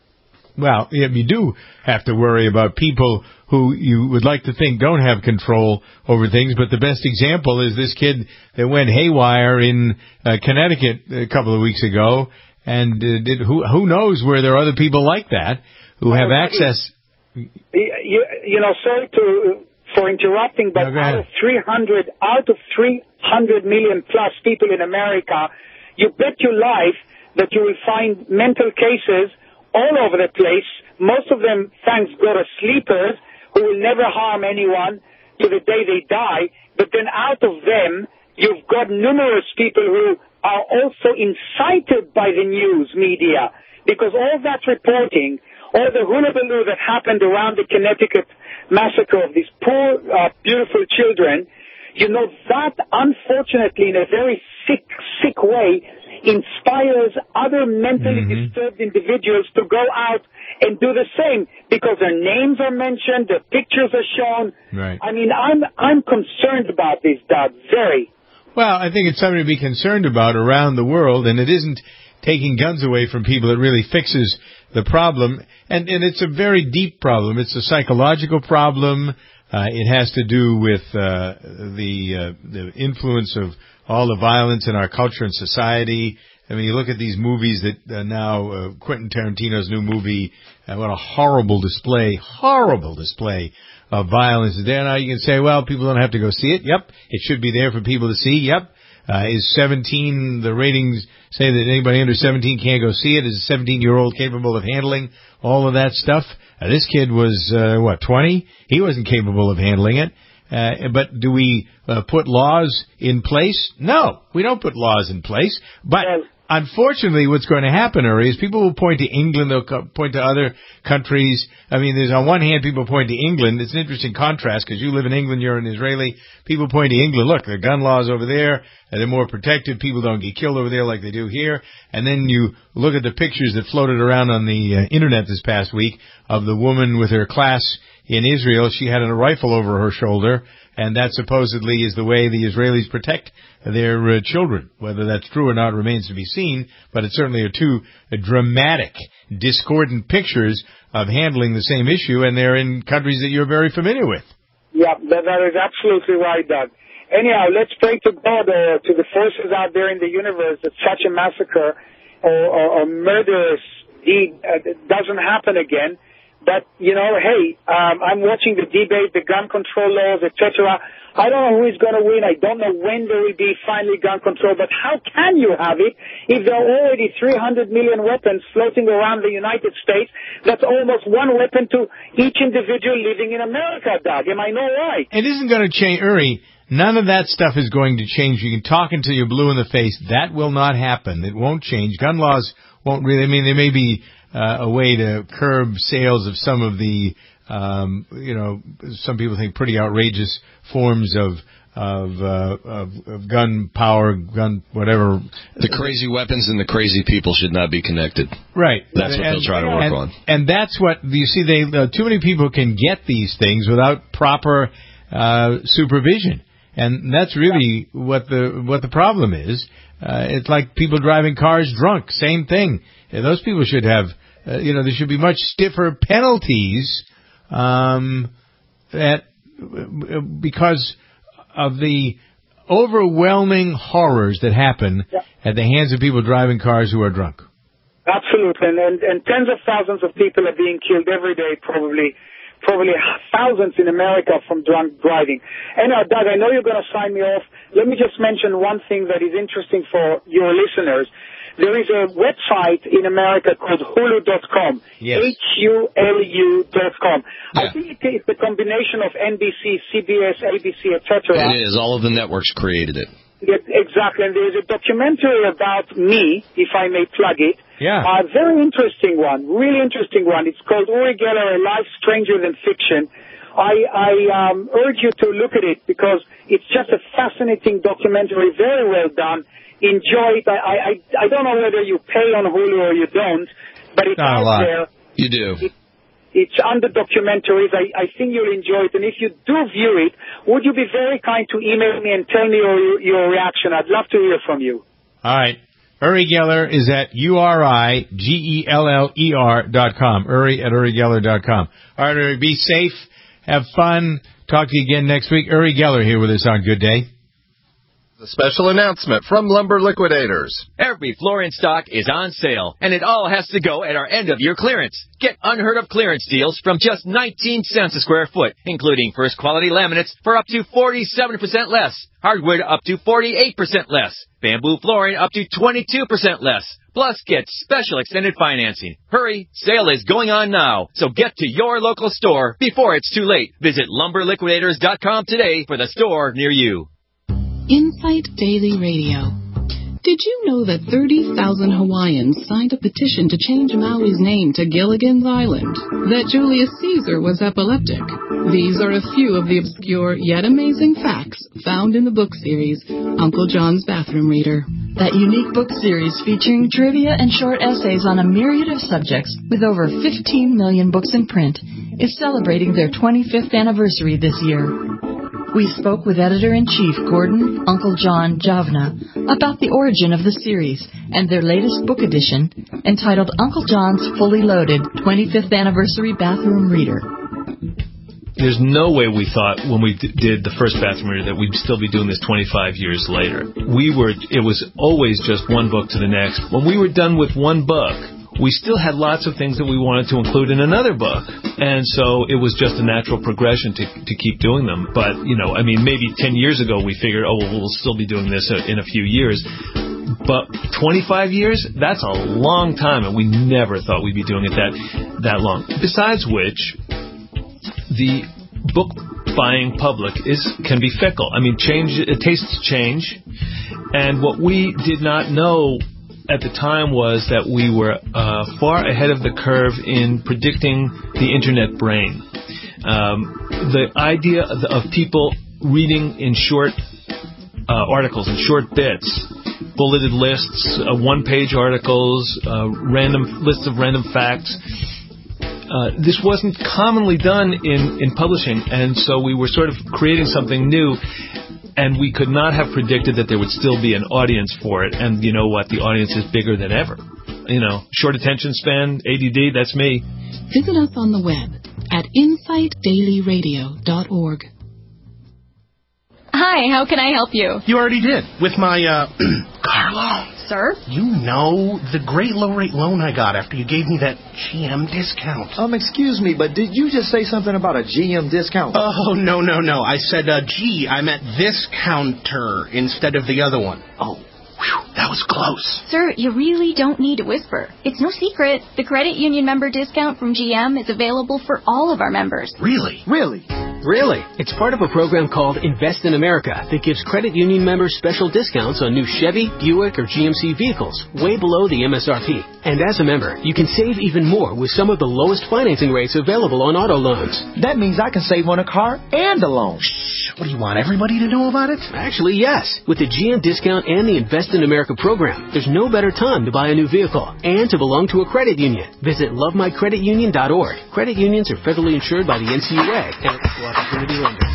Well, yeah, you do have to worry about people who you would like to think don't have control over things, but the best example is this kid that went haywire in uh, Connecticut a couple of weeks ago, and uh, did, who who knows where there are other people like that who have access. You, you know, sorry to for interrupting, but No, out of three hundred, out of three hundred million plus people in America, you bet your life that you will find mental cases all over the place. Most of them, thanks God, are sleepers who will never harm anyone to the day they die. But then out of them, you've got numerous people who are also incited by the news media, because all that reporting, all the hullabaloo that happened around the Connecticut massacre of these poor, uh, beautiful children, you know, that unfortunately in a very sick, sick way inspires other mentally mm-hmm. disturbed individuals to go out and do the same, because their names are mentioned, their pictures are shown. Right. I mean, I'm I'm concerned about this, Doug, very. Well, I think it's something to be concerned about around the world, and it isn't taking guns away from people that really fixes the problem. And, and it's a very deep problem. It's a psychological problem. Uh, it has to do with uh, the uh, the influence of all the violence in our culture and society. I mean, you look at these movies that uh, now, uh, Quentin Tarantino's new movie, uh, what a horrible display, horrible display of violence is there. Now you can say, well, people don't have to go see it. Yep. It should be there for people to see. Yep. Uh, is seventeen, the ratings say that anybody under seventeen can't go see it? Is a seventeen-year-old capable of handling all of that stuff? Uh, this kid was, uh, what, twenty? He wasn't capable of handling it. Uh, but do we uh, put laws in place? No, we don't put laws in place. But unfortunately, what's going to happen, Uri, is people will point to England, they'll co- point to other countries. I mean, there's on one hand, people point to England. It's an interesting contrast, because you live in England, you're an Israeli. People point to England. Look, there are gun laws over there. They're more protected. People don't get killed over there like they do here. And then you look at the pictures that floated around on the uh, Internet this past week of the woman with her class in Israel. She had a rifle over her shoulder, and that supposedly is the way the Israelis protect their uh, children. Whether that's true or not remains to be seen, but it certainly are two uh, dramatic, discordant pictures of handling the same issue, and they're in countries that you're very familiar with. Yeah, that, that is absolutely right, Doug. Anyhow, let's pray to God, uh, to the forces out there in the universe, that such a massacre or, or, or murderous deed uh, doesn't happen again. But, you know, hey, um, I'm watching the debate, the gun control laws, et cetera. I don't know who is going to win. I don't know when there will be finally gun control. But how can you have it if there are already three hundred million weapons floating around the United States? That's almost one weapon to each individual living in America, Doug. Am I not right? It isn't going to change, Uri. None of that stuff is going to change. You can talk until you're blue in the face. That will not happen. It won't change. Gun laws won't really, I mean, there may be uh, a way to curb sales of some of the, um, you know, some people think pretty outrageous forms of, of, uh, of, of gun power, gun, whatever. The crazy weapons and the crazy people should not be connected. Right. That's what and, they'll try to work and, on. And that's what, you see, they, uh, too many people can get these things without proper, uh, supervision. And that's really what the what the problem is. Uh, it's like people driving cars drunk. Same thing. Uh, those people should have, uh, you know, there should be much stiffer penalties um, at, because of the overwhelming horrors that happen yeah. at the hands of people driving cars who are drunk. Absolutely. And, and, and tens of thousands of people are being killed every day, probably. Probably thousands in America from drunk driving. Anyhow, Doug, I know you're going to sign me off. Let me just mention one thing that is interesting for your listeners. there is a website in America called Hulu dot com. Yes. H U L U dot com. Yeah. I think it's the combination of N B C, C B S, A B C, et cetera. It is. All of the networks created it. Yeah, exactly. And there's a documentary about me, if I may plug it. Yeah. A very interesting one, really interesting one. It's called Uri Geller, A Life Stranger Than Fiction. I, I um, urge you to look at it because it's just a fascinating documentary, very well done. Enjoy it. I, I, I don't know whether you pay on Hulu or you don't, but it's Not a out lot. there. You do. It, it's under documentaries. I, I think you'll enjoy it. And if you do view it, would you be very kind to email me and tell me your, your reaction? I'd love to hear from you. All right. Uri Geller is at U R I G E L L E R dot com. Uri at Uri Geller dot com. All right, Uri, be safe. Have fun. Talk to you again next week. Uri Geller here with us on Good Day. A special announcement from Lumber Liquidators. Every floor in stock is on sale, and it all has to go at our end-of-year clearance. Get unheard-of clearance deals from just nineteen cents a square foot, including first-quality laminates for up to forty-seven percent less, hardwood up to forty-eight percent less, bamboo flooring up to twenty-two percent less. Plus, get special extended financing. Hurry, sale is going on now, so get to your local store before it's too late. Visit lumber liquidators dot com today for the store near you. Insight Daily Radio. Did you know that thirty thousand Hawaiians signed a petition to change Maui's name to Gilligan's Island? That Julius Caesar was epileptic? These are a few of the obscure yet amazing facts found in the book series Uncle John's Bathroom Reader. That unique book series featuring trivia and short essays on a myriad of subjects with over fifteen million books in print is celebrating their twenty-fifth anniversary this year. We spoke with Editor-in-Chief Gordon Uncle John Javna about the origin of the series and their latest book edition entitled Uncle John's Fully Loaded twenty-fifth Anniversary Bathroom Reader. There's no way we thought when we d- did the first Bathroom Reader that we'd still be doing this twenty-five years later. We were, it was always just one book to the next. When we were done with one book, we still had lots of things that we wanted to include in another book. And so it was just a natural progression to to keep doing them. But, you know, I mean, maybe ten years ago we figured, oh, well, we'll still be doing this in a few years. But twenty-five years, that's a long time, and we never thought we'd be doing it that that long. Besides which, the book buying public is can be fickle. I mean, change tastes change. And what we did not know at the time was that we were uh, far ahead of the curve in predicting the internet brain. Um, the idea of, of people reading in short uh, articles, in short bits, bulleted lists, uh, one-page articles, uh, random lists of random facts. Uh, this wasn't commonly done in, in publishing, and so we were sort of creating something new. And we could not have predicted that there would still be an audience for it. And you know what? The audience is bigger than ever. You know, short attention span, A D D, that's me. Visit us on the web at insight daily radio dot org. Hi, how can I help you? You already did. With my, uh, car loan. Sir? You know, the great low-rate loan I got after you gave me that G M discount. Um, excuse me, but did you just say something about a G M discount? Oh, no, no, no. I said, uh, G, I meant this counter instead of the other one. Oh, whew, that was close. Sir, you really don't need to whisper. It's no secret. The credit union member discount from G M is available for all of our members. Really? Really? Really? It's part of a program called Invest in America that gives credit union members special discounts on new Chevy, Buick, or G M C vehicles, way below the M S R P. And as a member, you can save even more with some of the lowest financing rates available on auto loans. That means I can save on a car and a loan. Shh, what do you want, everybody to know about it? Actually, yes. With the G M discount and the Invest in America program, there's no better time to buy a new vehicle and to belong to a credit union. Visit love my credit union dot org. Credit unions are federally insured by the N C U A and equal opportunity lenders.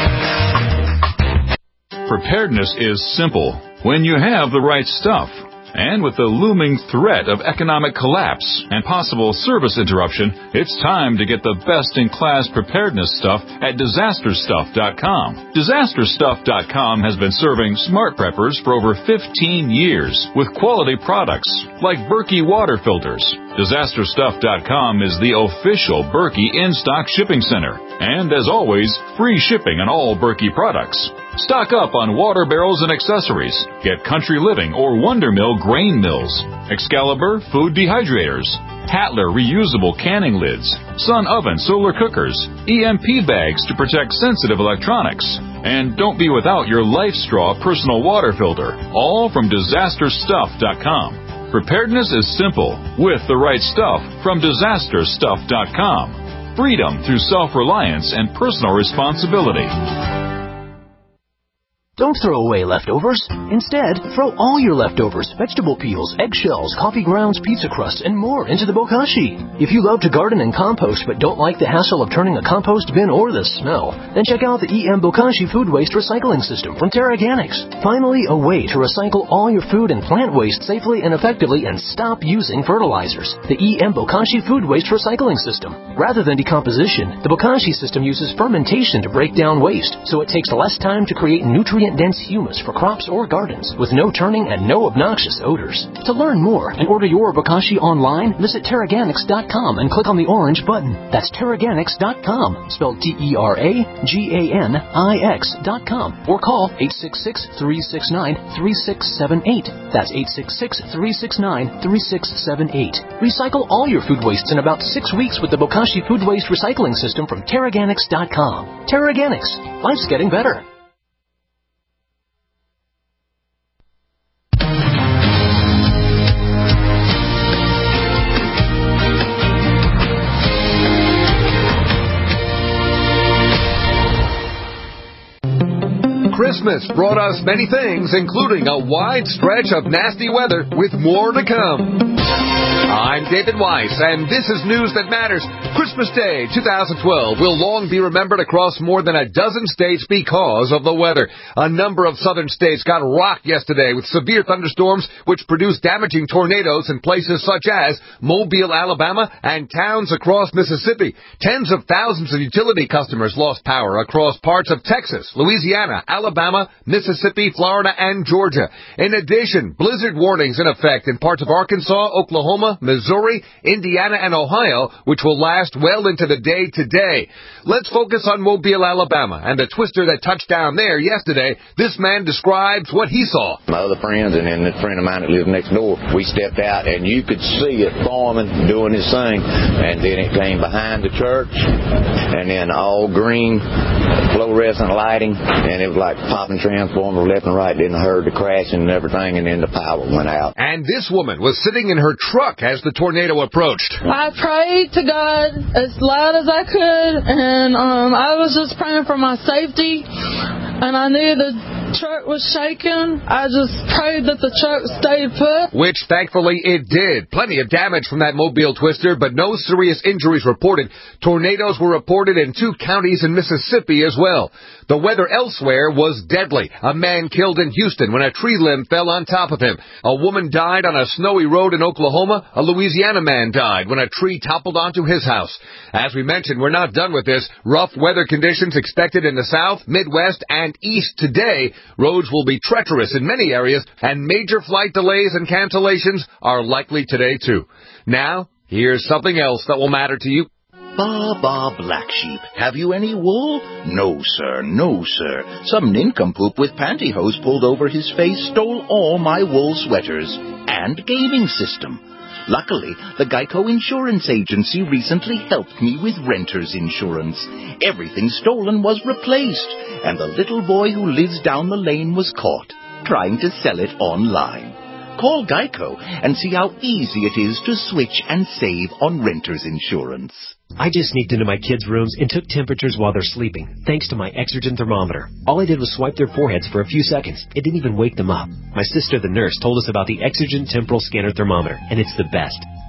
Preparedness is simple when you have the right stuff. And with the looming threat of economic collapse and possible service interruption, it's time to get the best-in-class preparedness stuff at disaster stuff dot com. disaster stuff dot com has been serving smart preppers for over fifteen years with quality products like Berkey water filters. disaster stuff dot com is the official Berkey in-stock shipping center. And as always, free shipping on all Berkey products. Stock up on water barrels and accessories. Get Country Living or Wonder Mill grain mills, Excalibur food dehydrators, Hatler reusable canning lids, Sun oven solar cookers, E M P bags to protect sensitive electronics. And don't be without your LifeStraw personal water filter, all from disaster stuff dot com. Preparedness is simple with the right stuff from disaster stuff dot com. Freedom through self-reliance and personal responsibility. Don't throw away leftovers. Instead, throw all your leftovers, vegetable peels, eggshells, coffee grounds, pizza crusts, and more into the bokashi. If you love to garden and compost but don't like the hassle of turning a compost bin or the smell, then check out the E M Bokashi Food Waste Recycling System from Terraganics. Finally, a way to recycle all your food and plant waste safely and effectively and stop using fertilizers. The E M Bokashi Food Waste Recycling System. Rather than decomposition, the Bokashi system uses fermentation to break down waste, so it takes less time to create nutrient dense humus for crops or gardens with no turning and no obnoxious odors. To learn more and order your bokashi online, visit Terraganics dot com and click on the orange button. That's Terraganics dot com, spelled T E R A G A N I X dot com, or call eight six six, three six nine, three six seven eight. That's eight six six, three six nine, three six seven eight. Recycle all your food wastes in about six weeks with the Bokashi Food Waste Recycling System from Terraganics dot com. Terraganics. Life's getting better. Christmas brought us many things, including a wide stretch of nasty weather with more to come. I'm David Weiss, and this is News That Matters. Christmas Day twenty twelve will long be remembered across more than a dozen states because of the weather. A number of southern states got rocked yesterday with severe thunderstorms which produced damaging tornadoes in places such as Mobile, Alabama, and towns across Mississippi. Tens of thousands of utility customers lost power across parts of Texas, Louisiana, Alabama, Mississippi, Florida, and Georgia. In addition, blizzard warnings in effect in parts of Arkansas, Oklahoma, Missouri, Indiana, and Ohio, which will last well into the day today. Let's focus on Mobile, Alabama, and the twister that touched down there yesterday. This man describes what he saw. My other friends and then this friend of mine that lives next door, we stepped out and you could see it forming, doing his thing, and then it came behind the church, and then all green fluorescent lighting, and it was like popping transformers left and right. Then I heard the crashing and everything, and then the power went out. And this woman was sitting in her truck as the tornado approached. I prayed to God as loud as I could, and um, I was just praying for my safety, and I knew the truck was shaking. I just prayed that the truck stayed put. Which, thankfully, it did. Plenty of damage from that Mobile twister, but no serious injuries reported. Tornadoes were reported in two counties in Mississippi as well. The weather elsewhere was deadly. A man killed in Houston when a tree limb fell on top of him. A woman died on a snowy road in Oklahoma. A Louisiana man died when a tree toppled onto his house. As we mentioned, we're not done with this. Rough weather conditions expected in the South, Midwest, and East today. Roads will be treacherous in many areas, and major flight delays and cancellations are likely today, too. Now, here's something else that will matter to you. Ba, ba, black sheep. Have you any wool? No, sir, no, sir. Some nincompoop with pantyhose pulled over his face stole all my wool sweaters and gaming system. Luckily, the Geico Insurance Agency recently helped me with renter's insurance. Everything stolen was replaced, and the little boy who lives down the lane was caught trying to sell it online. Call Geico and see how easy it is to switch and save on renter's insurance. I just sneaked into my kids' rooms and took temperatures while they're sleeping, thanks to my Exergen thermometer. All I did was swipe their foreheads for a few seconds. It didn't even wake them up. My sister, the nurse, told us about the Exergen temporal scanner thermometer, and it's the best.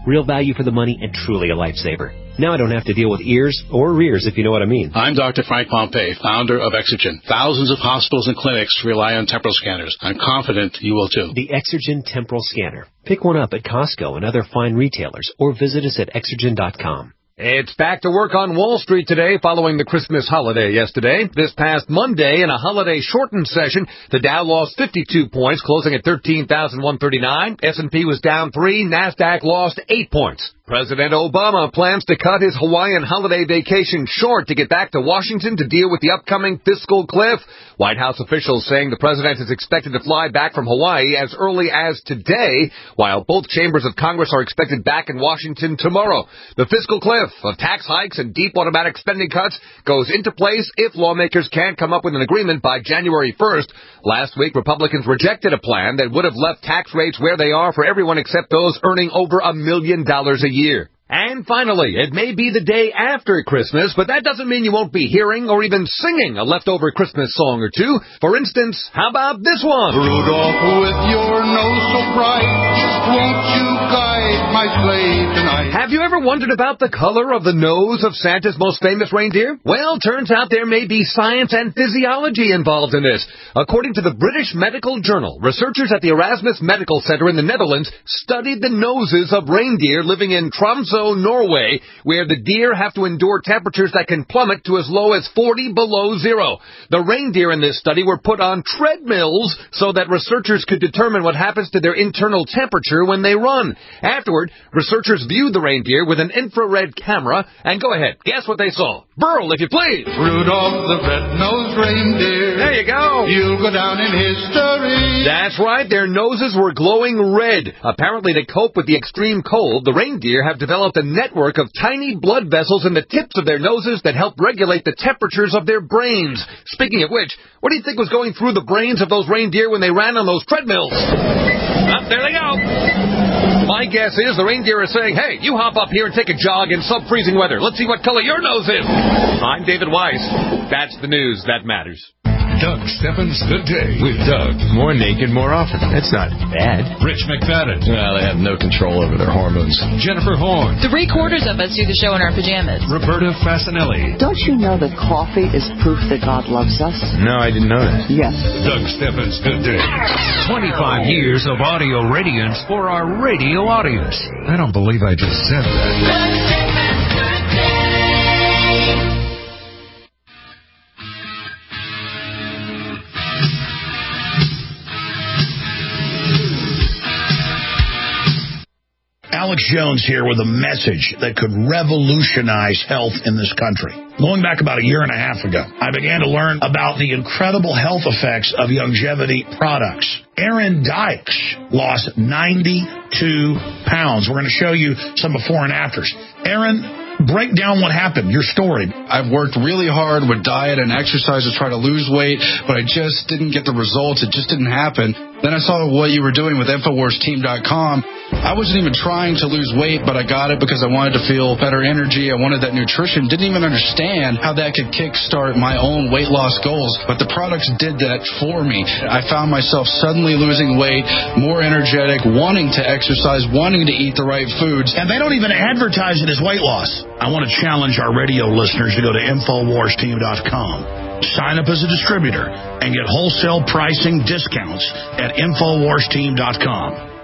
Real value for the money and truly a lifesaver. Now I don't have to deal with ears or rears, if you know what I mean. I'm Doctor Frank Pompey, founder of Exergen. Thousands of hospitals and clinics rely on temporal scanners. I'm confident you will too. The Exergen Temporal Scanner. Pick one up at Costco and other fine retailers, or visit us at exergen dot com. It's back to work on Wall Street today following the Christmas holiday yesterday. This past Monday, in a holiday-shortened session, the Dow lost fifty-two points, closing at thirteen thousand one hundred thirty-nine. S and P was down three. NASDAQ lost eight points. President Obama plans to cut his Hawaiian holiday vacation short to get back to Washington to deal with the upcoming fiscal cliff. White House officials saying the president is expected to fly back from Hawaii as early as today, while both chambers of Congress are expected back in Washington tomorrow. The fiscal cliff of tax hikes and deep automatic spending cuts goes into place if lawmakers can't come up with an agreement by January first. Last week, Republicans rejected a plan that would have left tax rates where they are for everyone except those earning over a million dollars a year. And finally, it may be the day after Christmas, but that doesn't mean you won't be hearing or even singing a leftover Christmas song or two. For instance, how about this one? Rudolph, with your nose so bright, won't you guide my sleigh tonight? Have you ever wondered about the color of the nose of Santa's most famous reindeer? Well, turns out there may be science and physiology involved in this. According to the British Medical Journal, researchers at the Erasmus Medical Center in the Netherlands studied the noses of reindeer living in Tromsø, Norway, where the deer have to endure temperatures that can plummet to as low as forty below zero. The reindeer in this study were put on treadmills so that researchers could determine what happens to their internal temperature when they run. Afterward, researchers viewed the reindeer with an infrared camera, and go ahead, guess what they saw. Burl, if you please. Rudolph the red-nosed reindeer. There you go. You'll go down in history. That's right, their noses were glowing red. Apparently, to cope with the extreme cold, the reindeer have developed a network of tiny blood vessels in the tips of their noses that help regulate the temperatures of their brains. Speaking of which, what do you think was going through the brains of those reindeer when they ran on those treadmills? Up, there they go. My guess is the reindeer is saying, hey, you hop up here and take a jog in sub-freezing weather. Let's see what color your nose is. I'm David Weiss. That's the news that matters. Doug Steffens Good Day with Doug. More naked more often. That's not bad. Rich McFadden. Well, they have no control over their hormones. Jennifer Horn. Three quarters of us do the show in our pajamas. Roberta Fascinelli. Don't you know that coffee is proof that God loves us? No, I didn't know that. Yes. Doug Steffens Good Day. twenty-five years of audio radiance for our radio audience. I don't believe I just said that. Alex Jones here with a message that could revolutionize health in this country. Going back about a year and a half ago, I began to learn about the incredible health effects of longevity products. Aaron Dykes lost ninety-two pounds. We're going to show you some before and afters. Aaron, break down what happened, your story. I've worked really hard with diet and exercise to try to lose weight, but I just didn't get the results. It just didn't happen. Then I saw what you were doing with Infowars Team dot com. I wasn't even trying to lose weight, but I got it because I wanted to feel better energy. I wanted that nutrition. Didn't even understand how that could kickstart my own weight loss goals, but the products did that for me. I found myself suddenly losing weight, more energetic, wanting to exercise, wanting to eat the right foods. And they don't even advertise it as weight loss. I want to challenge our radio listeners to go to Infowars Team dot com. Sign up as a distributor and get wholesale pricing discounts at Infowars Team dot com.